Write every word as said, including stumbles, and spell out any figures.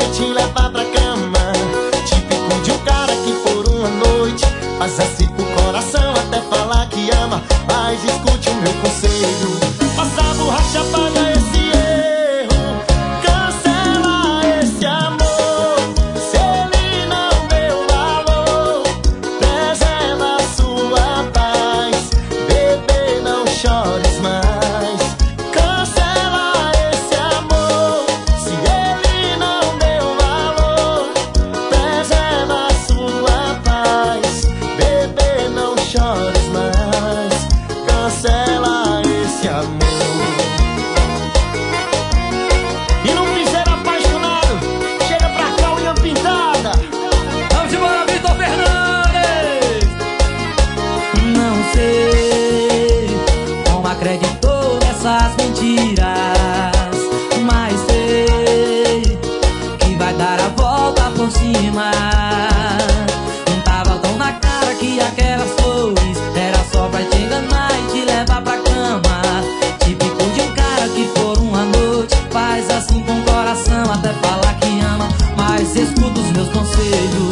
vai te levar pra cama. Típico de um cara que por uma noite faz assim pro coração até falar que ama. Mas escute o meu conselho: passa a borracha, apaga esse erro, cancela esse amor. Se ele não deu valor, preserva a sua paz. Bebê, não chores mais, cancela esse amor. Se ele não deu valor, preserva a sua paz. Bebê, não chores mais, cancela esse amor. E no piseiro apaixonado, chega pra cá, unha pintada. Vamos embora, Vitor Fernandes! Não sei como acreditou nessas mentiras, mas sei que vai dar a volta por cima. Não tava tão na cara que aquelas flores era só pra te enganar e te levar pra cama. Típico de um cara que por uma noite faz assim com o coração até falar que ama. Mas escuta os meus conselhos: